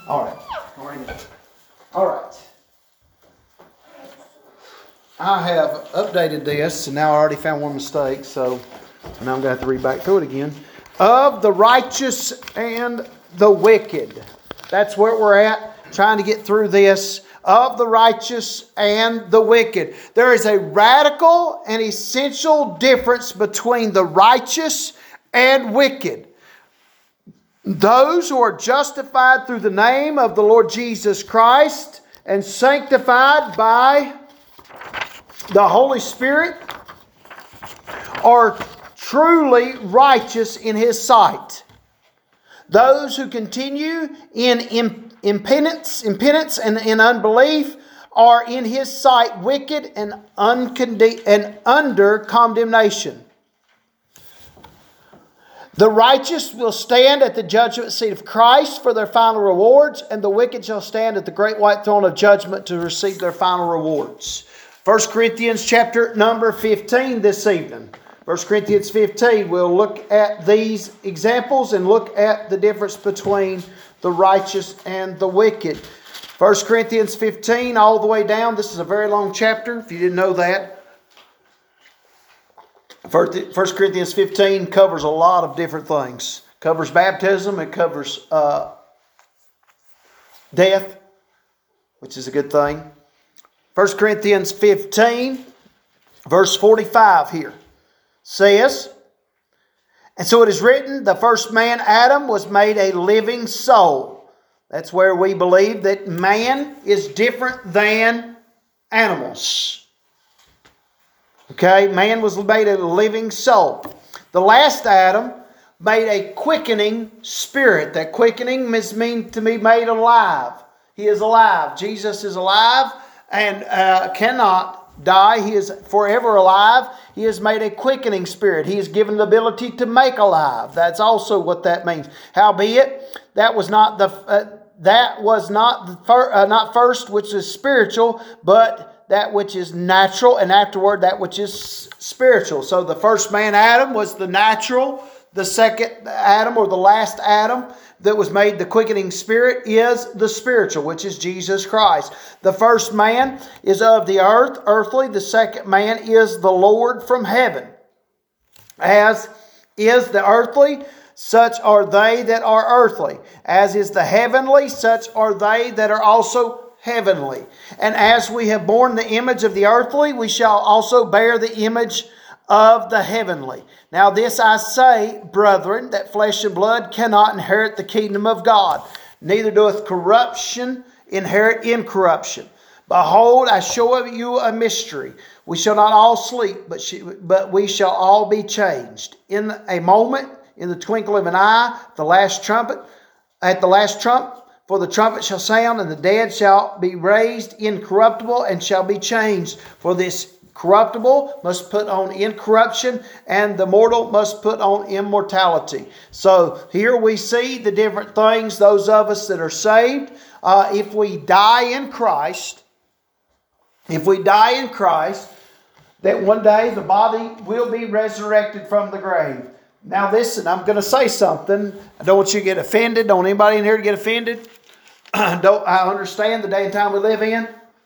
All right. All right. I have updated this, and now I already found one mistake, so now I'm going to have to read back through it again. Of the righteous and the wicked. That's where we're at, trying to get through this. Of the righteous and the wicked. There is a radical and essential difference between the righteous and wicked. Those who are justified through the name of the Lord Jesus Christ and sanctified by the Holy Spirit are truly righteous in His sight. Those who continue in impotence and in unbelief are in His sight wicked and under condemnation. The righteous will stand at the judgment seat of Christ for their final rewards, and the wicked shall stand at the great white throne of judgment to receive their final rewards. 1 Corinthians chapter number 15 this evening. 1 Corinthians 15, we'll look at these examples and look at the difference between the righteous and the wicked. 1 Corinthians 15 all the way down. This is a very long chapter, if you didn't know that. 1 Corinthians 15 covers a lot of different things. It covers baptism. It covers death, which is a good thing. 1 Corinthians 15, verse 45 here says, and so it is written, the first man, Adam, was made a living soul. That's where we believe that man is different than animals. Okay, man was made a living soul. The last Adam made a quickening spirit. That quickening means to be made alive. He is alive. Jesus is alive and cannot die. He is forever alive. He has made a quickening spirit. He is given the ability to make alive. That's also what that means. Howbeit, that was not not first which is spiritual, but that which is natural, and afterward that which is spiritual. So the first man, Adam, was the natural. The second Adam, or the last Adam that was made the quickening spirit, is the spiritual, which is Jesus Christ. The first man is of the earth, earthly. The second man is the Lord from heaven. As is the earthly, such are they that are earthly. As is the heavenly, such are they that are also heavenly. And as we have borne the image of the earthly, we shall also bear the image of the heavenly. Now this I say, brethren, that flesh and blood cannot inherit the kingdom of God, neither doeth corruption inherit incorruption. Behold, I show you a mystery. We shall not all sleep, but we shall all be changed. In a moment, in the twinkle of an eye, at the last trump, for the trumpet shall sound, and the dead shall be raised incorruptible, and shall be changed. For this corruptible must put on incorruption, and the mortal must put on immortality. So here we see the different things, those of us that are saved. If we die in Christ, that one day the body will be resurrected from the grave. Now listen, I'm going to say something. I don't want you to get offended. Don't anybody in here get offended. I understand the day and time we live in.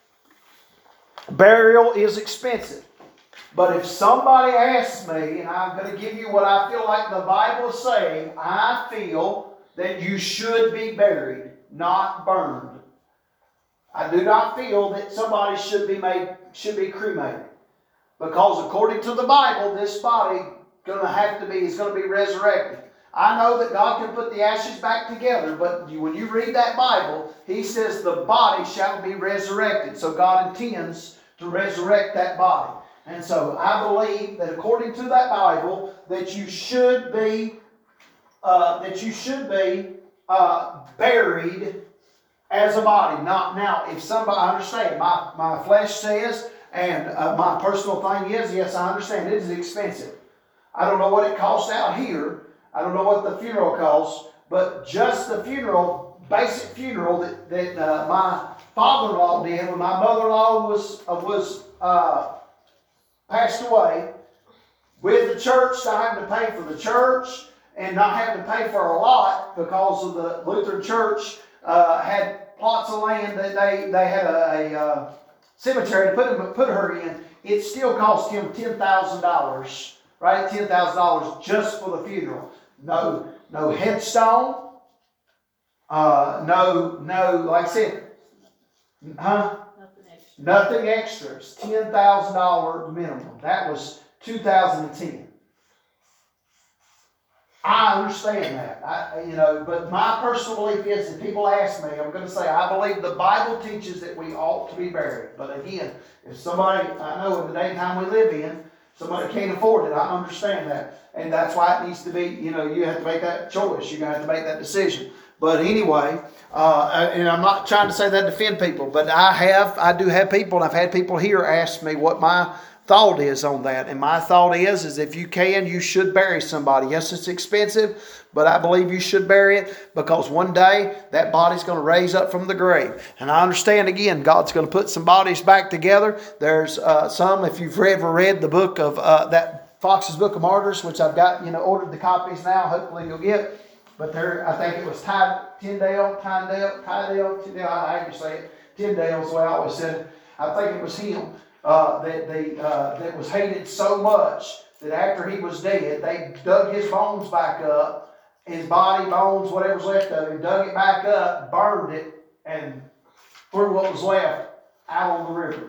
Burial is expensive. But if somebody asks me, and I'm going to give you what I feel like the Bible is saying, I feel that you should be buried, not burned. I do not feel that somebody should be cremated. Because according to the Bible, this body is going to be resurrected. I know that God can put the ashes back together, but when you read that Bible, He says the body shall be resurrected. So God intends to resurrect that body. And so I believe that according to that Bible, that you should be buried as a body. Not now, if somebody, I understand, my flesh says, and my personal thing is, yes, I understand, it is expensive. I don't know what it costs out here. I don't know what the funeral costs, but just the funeral, basic funeral that my father-in-law did when my mother-in-law was passed away, with the church, not having to pay for the church and not having to pay for a lot because of the Lutheran Church had plots of land that they had a cemetery to put her in, it still cost him $10,000, right? $10,000 just for the funeral. No headstone. No, like I said, Nothing extra. It's $10,000 minimum. That was 2010. I understand that, but my personal belief is, if people ask me, I'm going to say, I believe the Bible teaches that we ought to be buried. But again, if somebody, I know in the day and time we live in, somebody can't afford it, I understand that. And that's why it needs to be, you have to make that choice. You're going to have to make that decision. But anyway, and I'm not trying to say that to offend people, but I do have people, and I've had people here ask me what my thought is on that. And my thought is if you can, you should bury somebody. Yes, it's expensive, but I believe you should bury it, because one day that body's going to raise up from the grave. And I understand, again, God's going to put some bodies back together. There's some, if you've ever read the book of that Fox's Book of Martyrs, which I've got, ordered the copies now, hopefully you'll get. But there, I think it was Tyndale, I can say it, Tyndale's the way I always said it. I think it was him that was hated so much that after he was dead, they dug his bones back up, his body, bones, whatever's left of him, dug it back up, burned it, and threw what was left out on the river.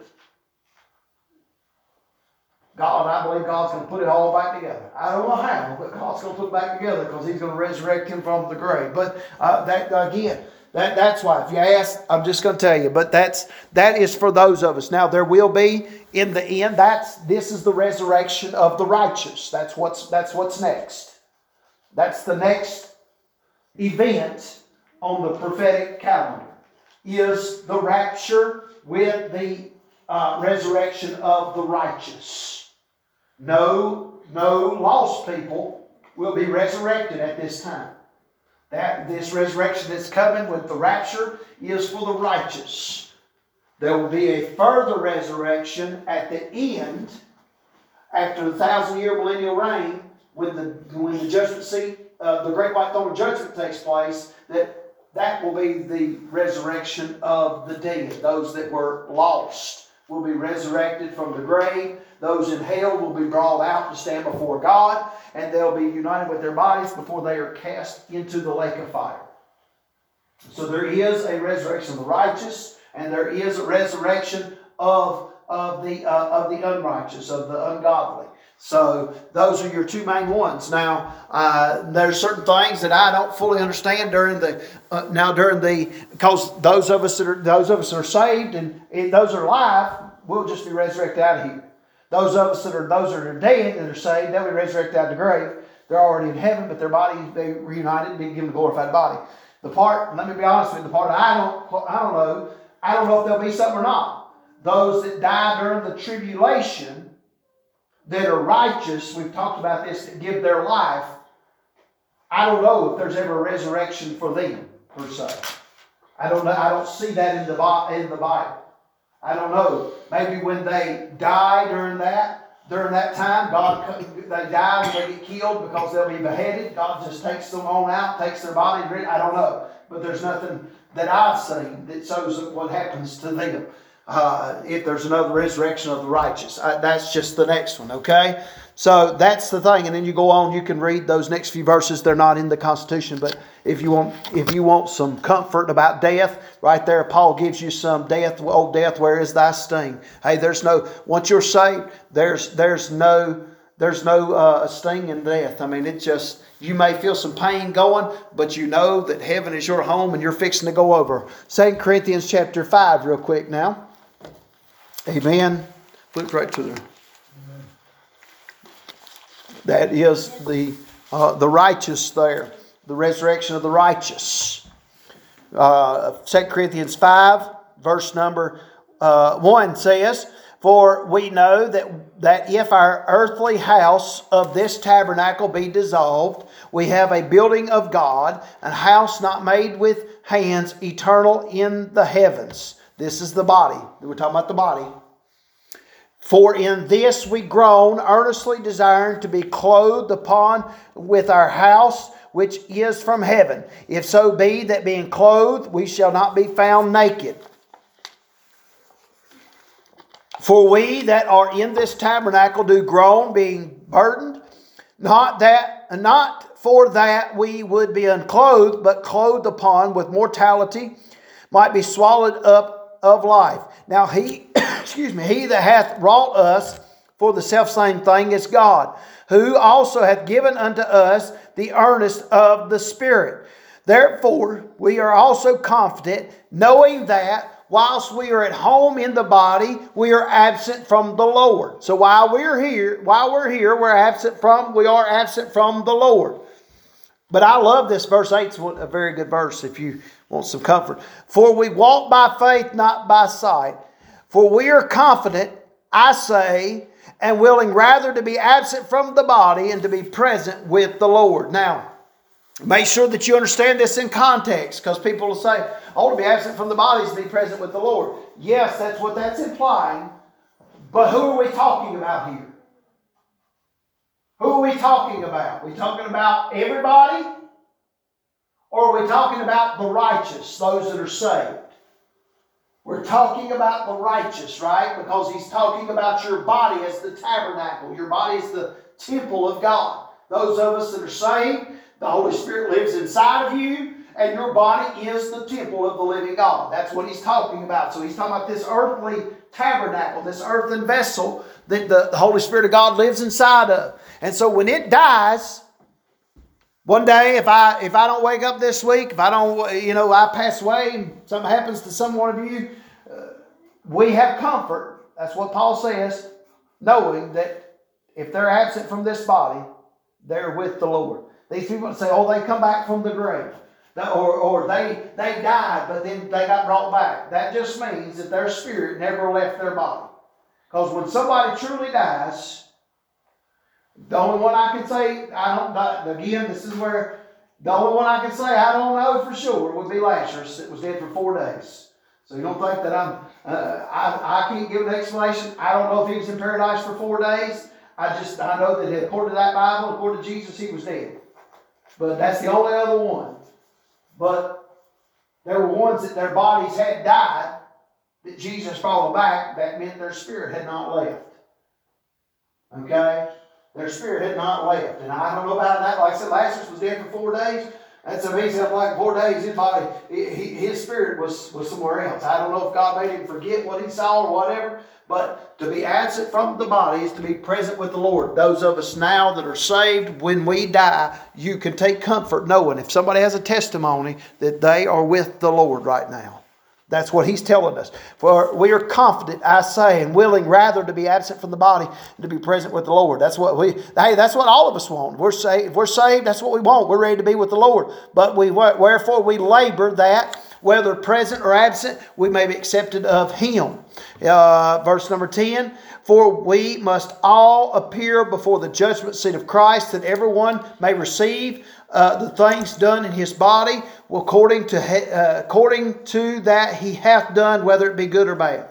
I believe God's going to put it all back together. I don't know how, but God's going to put it back together, because He's going to resurrect him from the grave. But that's why. If you ask, I'm just going to tell you. But that is for those of us. Now there will be in the end. This is the resurrection of the righteous. That's what's next. That's the next event on the prophetic calendar. Is the rapture with the resurrection of the righteous. No lost people will be resurrected at this time. This resurrection that's coming with the rapture is for the righteous. There will be a further resurrection at the end, after the 1,000-year millennial reign, when the judgment seat, the great white throne of judgment takes place. That will be the resurrection of the dead. Those that were lost will be resurrected from the grave. Those in hell will be brought out to stand before God, and they'll be united with their bodies before they are cast into the lake of fire. So there is a resurrection of the righteous, and there is a resurrection of the unrighteous, of the ungodly. So those are your two main ones. Now, there's certain things that I don't fully understand because those of us that are saved and those that are alive will just be resurrected out of here. Those of us that are dead that are saved, they'll be resurrected out of the grave. They're already in heaven, but their bodies be reunited and be given a glorified body. Let me be honest with you, the part I don't know if there'll be something or not. Those that die during the tribulation that are righteous, we've talked about this, that give their life, I don't know if there's ever a resurrection for them, per se. I don't know. I don't see that in the Bible. I don't know. Maybe when they die during that time, they die and they get killed because they'll be beheaded. God just takes them on out, takes their body. I don't know. But there's nothing that I've seen that shows what happens to them. If there's another resurrection of the righteous. That's just the next one, okay? So that's the thing. And then you go on, you can read those next few verses. They're not in the Constitution, but if you want some comfort about death, right there, Paul gives you some death. Oh, death, where is thy sting? Hey, once you're saved, there's no sting in death. I mean, it's just, you may feel some pain going, but you know that heaven is your home and you're fixing to go over. 2 Corinthians chapter 5 real quick now. Amen. Flip right to there. That is the righteous there. The resurrection of the righteous. 2 Corinthians 5, verse number 1 says, "For we know that if our earthly house of this tabernacle be dissolved, we have a building of God, a house not made with hands, eternal in the heavens." This is the body. We're talking about the body. "For in this we groan, earnestly desiring to be clothed upon with our house, which is from heaven. If so be that being clothed, we shall not be found naked. For we that are in this tabernacle do groan, being burdened, not for that we would be unclothed, but clothed upon with mortality, might be swallowed up of life. Now he, he that hath wrought us for the selfsame thing is God, who also hath given unto us the earnest of the Spirit. Therefore we are also confident, knowing that whilst we are at home in the body, we are absent from the Lord. So while we're here, we are absent from the Lord. But I love this verse 8. It's a very good verse if you want some comfort. For we walk by faith, not by sight. For we are confident, I say, and willing rather to be absent from the body and to be present with the Lord. Now, make sure that you understand this in context, because people will say, "Oh, to be absent from the body is to be present with the Lord." Yes, that's what that's implying. But who are we talking about here? Who are we talking about? Are we talking about everybody? Or are we talking about the righteous, those that are saved? We're talking about the righteous, right? Because he's talking about your body as the tabernacle. Your body is the temple of God. Those of us that are saved, the Holy Spirit lives inside of you, and your body is the temple of the living God. That's what he's talking about. So he's talking about this earthly tabernacle, this earthen vessel that the Holy Spirit of God lives inside of. And so when it dies, one day, if I don't wake up this week, if I don't, I pass away and something happens to some one of you, we have comfort. That's what Paul says, knowing that if they're absent from this body, they're with the Lord. These people say, "Oh, they come back from the grave," or they died, but then they got brought back. That just means that their spirit never left their body. Because when somebody truly dies, the only one I can say, this is where the only one I can say I don't know for sure would be Lazarus that was dead for 4 days. So you don't think that I can't give an explanation. I don't know if he was in paradise for 4 days. I know that according to that Bible, according to Jesus, he was dead. But that's the only other one. But there were ones that their bodies had died, that Jesus brought them back. That meant their spirit had not left. Okay? Their spirit had not left. And I don't know about that. Like I said, Lazarus was dead for 4 days. That's amazing. Like 4 days, his body, his spirit was somewhere else. I don't know if God made him forget what he saw or whatever. But to be absent from the body is to be present with the Lord. Those of us now that are saved, when we die, you can take comfort knowing if somebody has a testimony that they are with the Lord right now. That's what he's telling us. For we are confident, I say, and willing rather to be absent from the body and to be present with the Lord. That's what that's what all of us want. We're saved. If we're saved, that's what we want. We're ready to be with the Lord. But wherefore we labor that, whether present or absent, we may be accepted of him. Verse number 10, for we must all appear before the judgment seat of Christ, that everyone may receive the things done in his body, according to that he hath done, whether it be good or bad.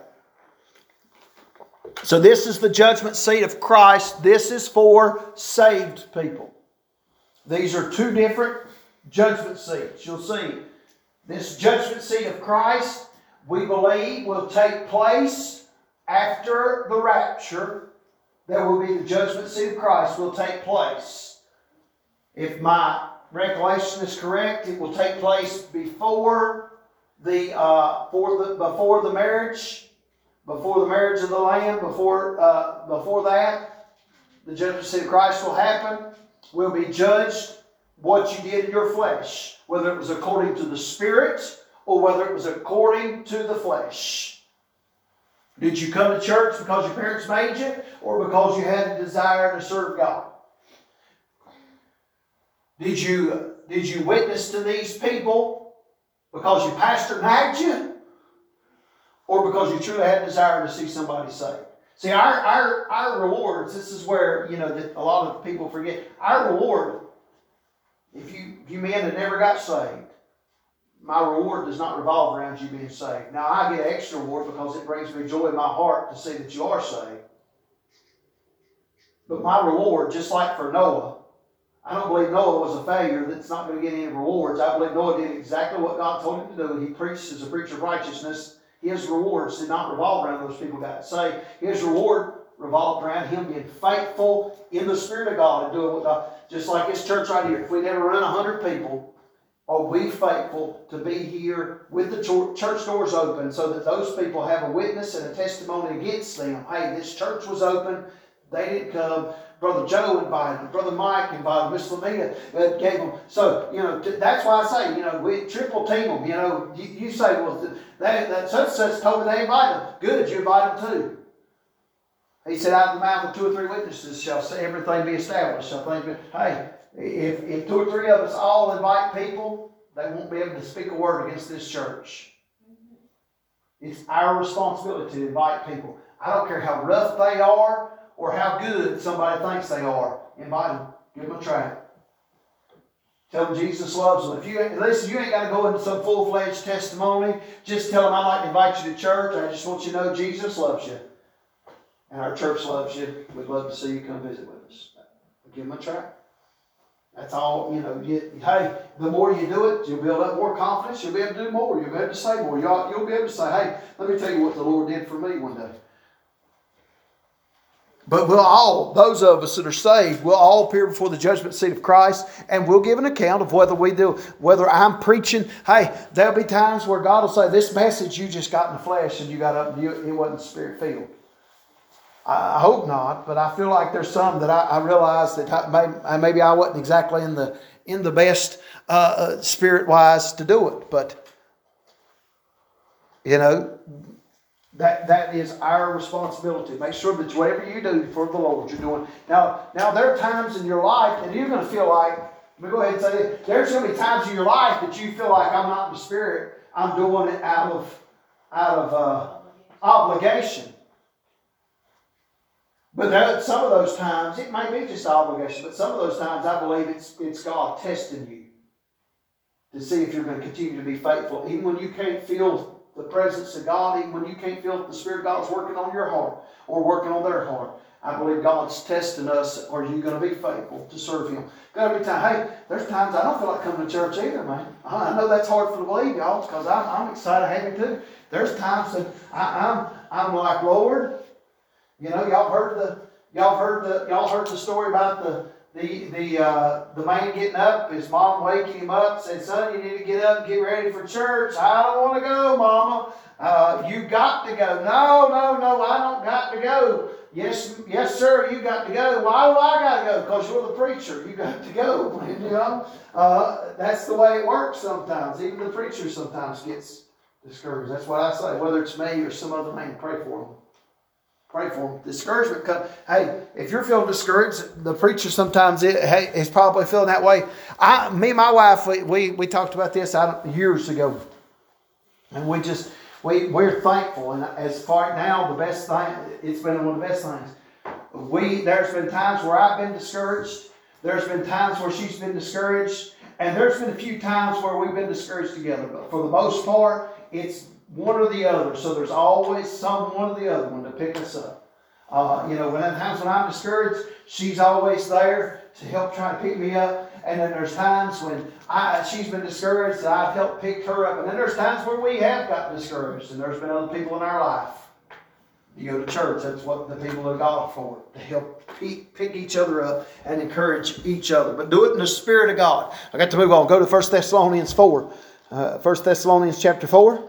So this is the judgment seat of Christ. This is for saved people. These are two different judgment seats. You'll see this judgment seat of Christ, we believe, will take place after the rapture. There will be the judgment seat of Christ will take place. If my recollection is correct, it will take place before the marriage of the Lamb. Before that, the judgment seat of Christ will happen. Will be judged what you did in your flesh, whether it was according to the Spirit or whether it was according to the flesh. Did you come to church because your parents made you, or because you had a desire to serve God? Did you witness to these people because your pastor nagged you, or because you truly had a desire to see somebody saved? See, our rewards. This is where that a lot of people forget. Our reward. If you men that never got saved, my reward does not revolve around you being saved. Now, I get an extra reward because it brings me joy in my heart to see that you are saved. But my reward, just like for Noah, I don't believe Noah was a failure that's not going to get any rewards. I believe Noah did exactly what God told him to do. He preached as a preacher of righteousness. His rewards did not revolve around those people got saved. His reward revolved around him being faithful in the Spirit of God and doing what God, just like this church right here. If we never run 100 people, are we faithful to be here with the church doors open so that those people have a witness and a testimony against them? Hey, this church was open. They didn't come. Brother Joe invited them. Brother Mike invited them. Miss Lamita gave them. So, that's why I say, we triple team them. You say, well, that such told me they invited them. Good, you invite them too. He said, out of the mouth of 2 or 3 witnesses shall everything be established. Hey, if 2 or 3 of us all invite people, they won't be able to speak a word against this church. It's our responsibility to invite people. I don't care how rough they are or how good somebody thinks they are. Invite them. Give them a try. Tell them Jesus loves them. You ain't got to go into some full-fledged testimony. Just tell them, I'd like to invite you to church. I just want you to know Jesus loves you. And our church loves you. We'd love to see you come visit with us. Give them a try. That's all, hey, the more you do it, you'll build up more confidence. You'll be able to do more. You'll be able to say more. You'll be able to say, hey, let me tell you what the Lord did for me one day. But those of us that are saved, we'll all appear before the judgment seat of Christ, and we'll give an account of whether I'm preaching. Hey, there'll be times where God will say, this message you just got in the flesh and you got up and it wasn't spirit-filled. I hope not, but I feel like there's some that I realize that maybe I wasn't exactly in the best spirit-wise to do it. But, that is our responsibility. Make sure that whatever you do for the Lord, you're doing. Now there are times in your life that you're going to feel like, let me go ahead and say it, there's going to be times in your life that you feel like I'm not in the Spirit. I'm doing it out of obligation. But some of those times, it may be just obligation, but some of those times I believe it's God testing you to see if you're going to continue to be faithful. Even when you can't feel the presence of God, even when you can't feel that the Spirit of God is working on your heart or working on their heart, I believe God's testing us. Are you going to be faithful to serve Him? Every time, hey, there's times I don't feel like coming to church either, man. I know that's hard for to believe, y'all, because I'm excited having to. There's times that I'm like, Lord, y'all heard the story about the man getting up, his mom waking him up, said, son, you need to get up and get ready for church. I don't want to go, Mama. You got to go. No, I don't got to go. Yes, sir, you got to go. Why do I got to go? Because you're the preacher. You got to go. That's the way it works sometimes. Even the preacher sometimes gets discouraged. That's what I say. Whether it's me or some other man, pray for him. Pray for them. Discouragement comes. Hey, if you're feeling discouraged, the preacher sometimes is probably feeling that way. Me and my wife, we talked about this years ago, and we're thankful. And as far now, the best thing, it's been one of the best things. There's been times where I've been discouraged. There's been times where she's been discouraged, and there's been a few times where we've been discouraged together. But for the most part, it's one or the other. So there's always one or the other one to pick us up. When I'm discouraged, she's always there to help try to pick me up. And then there's times when she's been discouraged and I've helped pick her up. And then there's times where we have gotten discouraged and there's been other people in our life. You go to church, that's what the people of God are for, to help pick each other up and encourage each other. But do it in the Spirit of God. I got to move on. Go to 1 Thessalonians 4. 1 Thessalonians chapter 4.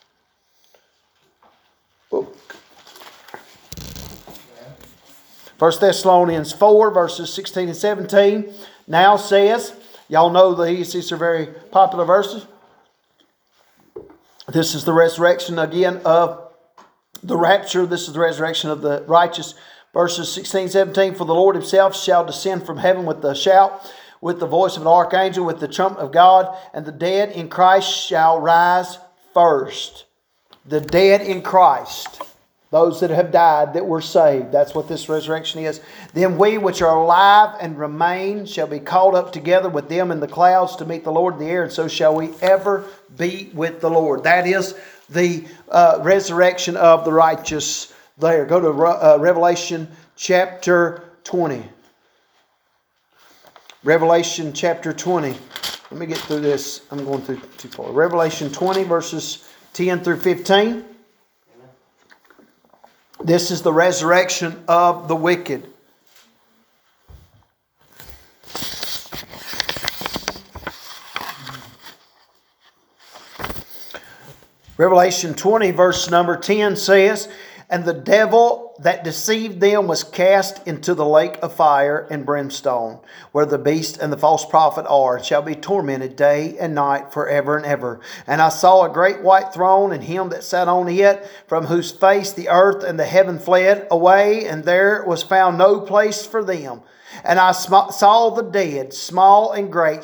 1 Thessalonians 4, verses 16 and 17, now says, y'all know these are very popular verses. This is the resurrection again of the rapture. This is the resurrection of the righteous. Verses 16 and 17, for the Lord Himself shall descend from heaven with a shout, with the voice of an archangel, with the trumpet of God, and the dead in Christ shall rise first. The dead in Christ. Those that have died, that were saved. That's what this resurrection is. Then we which are alive and remain shall be caught up together with them in the clouds to meet the Lord in the air, and so shall we ever be with the Lord. That is the resurrection of the righteous there. Go to Revelation chapter 20. Revelation chapter 20. Let me get through this. I'm going through too far. Revelation 20 verses 10 through 15. This is the resurrection of the wicked. Revelation 20 verse number 10 says, "And the devil that deceived them was cast into the lake of fire and brimstone, where the beast and the false prophet are, and shall be tormented day and night forever and ever. And I saw a great white throne, and him that sat on it, from whose face the earth and the heaven fled away, and there was found no place for them. And I saw the dead, small and great,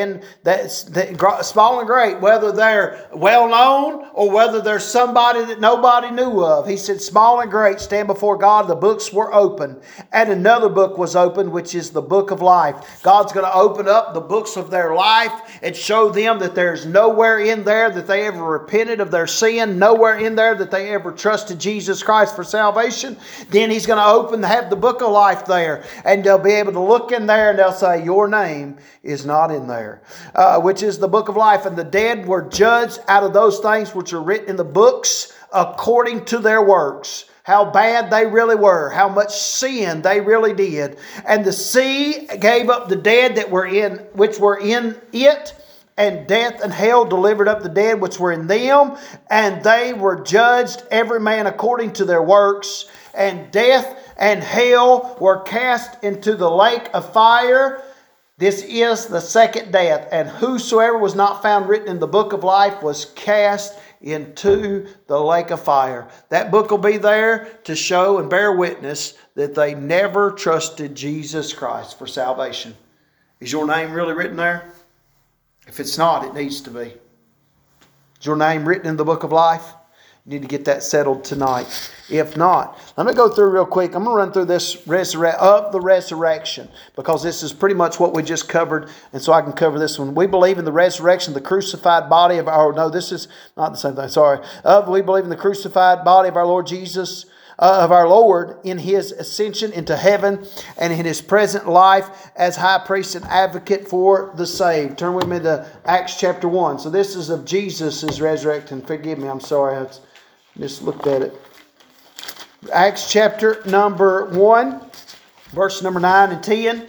small and great, whether they're well known or whether they're somebody that nobody knew of." He said, "Small and great stand before God. The books were opened, and another book was opened, which is the book of life." God's going to open up the books of their life and show them that there's nowhere in there that they ever repented of their sin, nowhere in there that they ever trusted Jesus Christ for salvation. Then He's going to have the book of life there, and they'll be able to look in there and they'll say, "Your name is not in there," which is the book of life. "And the dead were judged out of those things which are written in the books according to their works." How bad they really were, how much sin they really did. "And the sea gave up the dead which were in it, and death and hell delivered up the dead which were in them, and they were judged every man according to their works. And death and hell were cast into the lake of fire. This is the second death. And whosoever was not found written in the book of life was cast into the lake of fire." That book will be there to show and bear witness that they never trusted Jesus Christ for salvation. Is your name really written there? If it's not, it needs to be. Is your name written in the book of life? You need to get that settled tonight. If not, let me go through real quick. I'm going to run through this the resurrection, because this is pretty much what we just covered, and so I can cover this one. We believe in the resurrection, the crucified body of our... No, this is not the same thing. Sorry. We believe in the crucified body of our Lord Jesus, of our Lord, in His ascension into heaven and in His present life as high priest and advocate for the saved. Turn with me to Acts chapter 1. So this is of Jesus' resurrection. Forgive me, I'm sorry. I just looked at it. Acts chapter number 1, verse number 9 and 10.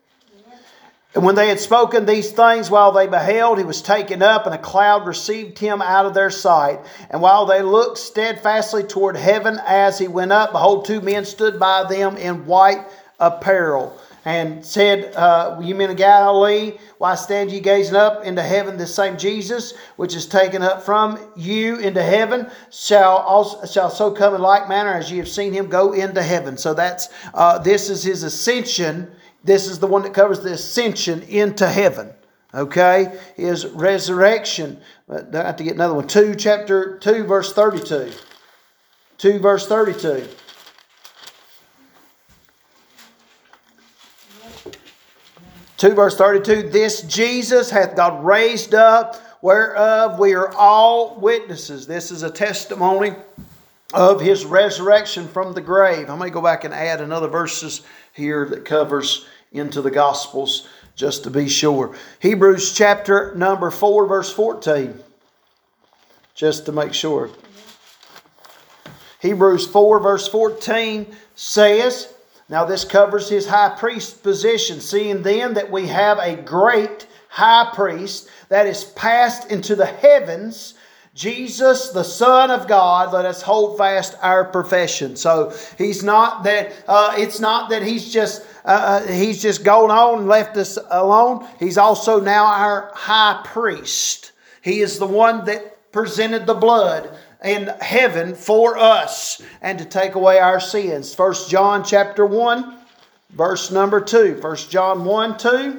"And when they had spoken these things while they beheld, He was taken up, and a cloud received Him out of their sight. And while they looked steadfastly toward heaven as He went up, behold, two men stood by them in white apparel, and said, Ye men of Galilee, why stand ye gazing up into heaven? This same Jesus, which is taken up from you into heaven, shall so come in like manner as ye have seen Him go into heaven." So this is His ascension. This is the one that covers the ascension into heaven. Okay? His resurrection. I have to get another one. Chapter 2, verse 32. 2, verse 32. Verse 32, "This Jesus hath God raised up, whereof we are all witnesses." This is a testimony of His resurrection from the grave. I'm going to go back and add another verses here that covers into the Gospels just to be sure. Hebrews chapter number 4, verse 14. Just to make sure. Hebrews 4, verse 14 says... Now this covers His high priest position. "Seeing then that we have a great high priest that is passed into the heavens, Jesus, the Son of God, let us hold fast our profession." So it's not that He's just gone on and left us alone. He's also now our high priest. He is the one that presented the blood in heaven for us and to take away our sins. 1 John chapter 1, verse number 2. 1 John 1, 2.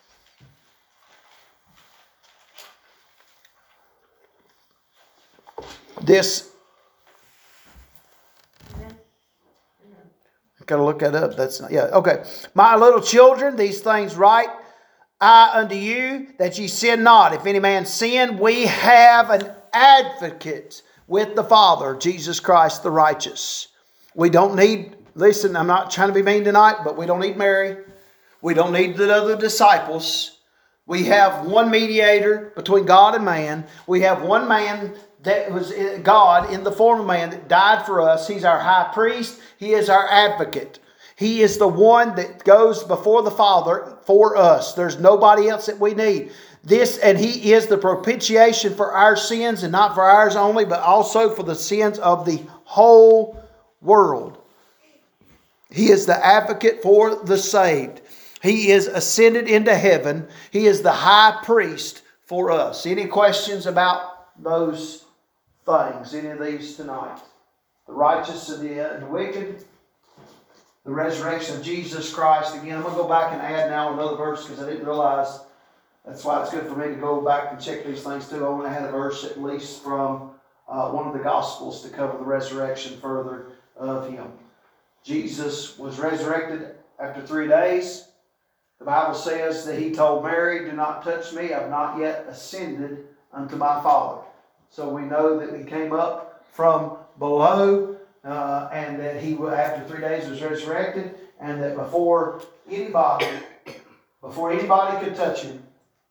I've got to look that up. Okay. "My little children, these things write I unto you, that ye sin not. If any man sin, we have an advocate with the Father, Jesus Christ the righteous." We don't need, listen, I'm not trying to be mean tonight, but we don't need Mary. We don't need the other disciples. We have one mediator between God and man. We have one man that was God in the form of man that died for us. He's our high priest. He is our advocate. He is the one that goes before the Father for us. There's nobody else that we need. And He is the propitiation for our sins, and not for ours only, but also for the sins of the whole world. He is the advocate for the saved. He is ascended into heaven. He is the high priest for us. Any questions about those things? Any of these tonight? The righteous and the wicked. The resurrection of Jesus Christ. Again, I'm going to go back and add now another verse because I didn't realize. That's why it's good for me to go back and check these things too. I want to add a verse at least from one of the Gospels to cover the resurrection further of Him. Jesus was resurrected after 3 days. The Bible says that He told Mary, "Do not touch me. I have not yet ascended unto my Father." So we know that He came up from below and that He, after 3 days, was resurrected, and that before anybody could touch Him,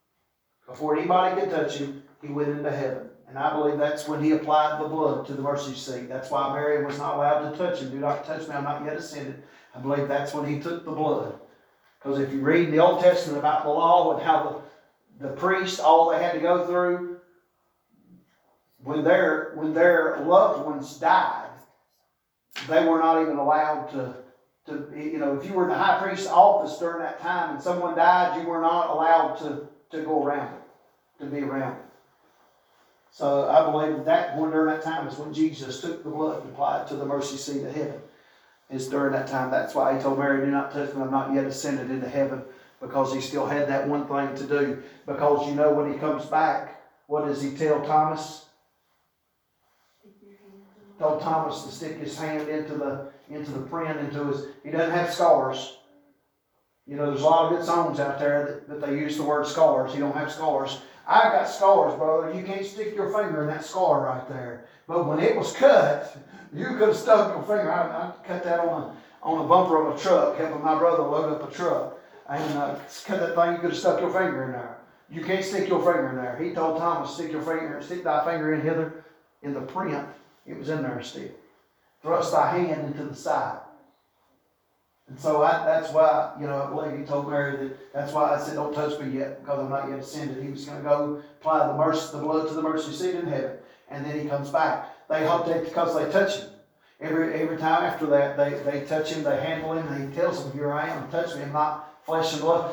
He went into heaven. And I believe that's when He applied the blood to the mercy seat. That's why Mary was not allowed to touch Him. "Do not touch me, I'm not yet ascended." I believe that's when He took the blood. Because if you read in the Old Testament about the law and how the priests, all they had to go through, when their loved ones died, they were not even allowed to, if you were in the high priest's office during that time and someone died, you were not allowed to go around it, to be around it. So I believe that one during that time is when Jesus took the blood and applied it to the mercy seat of heaven. Is during that time. That's why He told Mary, "Do not touch me, I'm not yet ascended into heaven," because He still had that one thing to do. Because when He comes back, what does He tell Thomas? Told Thomas to stick his hand into the print, he doesn't have scars. There's a lot of good songs out there that they use the word scars. He don't have scars. "I got scars, brother. You can't stick your finger in that scar right there." But when it was cut, you could have stuck your finger. I cut that on a bumper of a truck, helping my brother load up a truck. And cut that thing, you could have stuck your finger in there. You can't stick your finger in there. He told Thomas, stick thy finger in hither, in the print. It was in there still. "Thrust thy hand into the side." And so that's why, I believe He told Mary that's why I said, "Don't touch me yet, because I'm not yet ascended." He was going to go apply the blood to the mercy seat in heaven. And then He comes back. They hope because they touch Him. Every time after that, they touch Him, they handle Him, and He tells them, "Here I am, touch me. I'm not flesh and blood,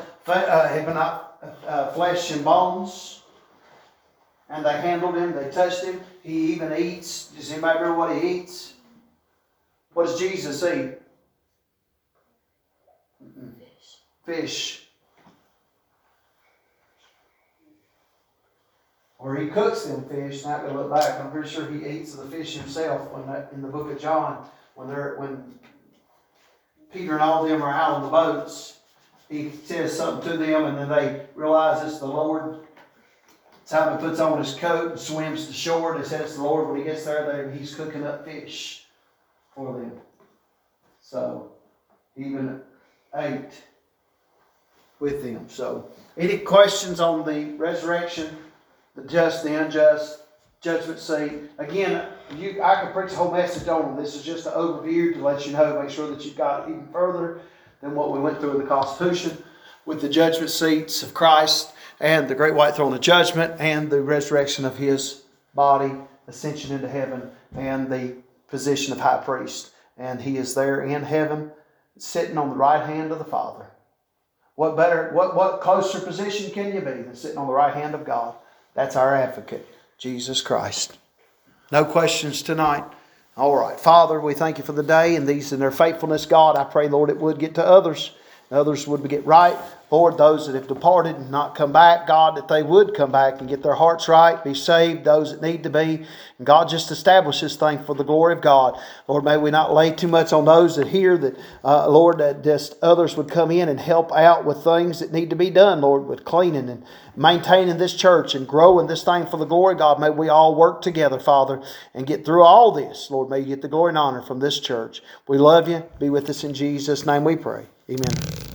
flesh and bones." And they handled Him, they touched Him. He even eats. Does anybody remember what He eats? What does Jesus eat? Fish. Or He cooks them fish. Not going to look back. I'm pretty sure He eats the fish Himself in the book of John. When Peter and all them are out on the boats, He says something to them, and then they realize it's the Lord. Simon puts on his coat and swims to shore. They said it's the Lord. When he gets there, He's cooking up fish for them. So, even ate with them. So, any questions on the resurrection, the just, the unjust, judgment seat? Again, I could preach a whole message on them. This is just an overview to let you know, make sure that you've got it even further than what we went through in the Constitution with the judgment seats of Christ and the great white throne of judgment and the resurrection of His body, ascension into heaven, and the position of high priest. And He is there in heaven, sitting on the right hand of the Father. What closer position can you be than sitting on the right hand of God? That's our advocate, Jesus Christ. No questions tonight? All right. Father, we thank You for the day and these and their faithfulness. God, I pray, Lord, it would get to others. Others would get right. Lord, those that have departed and not come back, God, that they would come back and get their hearts right, be saved, those that need to be. And God, just establish this thing for the glory of God. Lord, may we not lay too much on those that hear that, Lord, that just others would come in and help out with things that need to be done, Lord, with cleaning and maintaining this church and growing this thing for the glory of God. May we all work together, Father, and get through all this. Lord, may You get the glory and honor from this church. We love You. Be with us in Jesus' name we pray. Amen.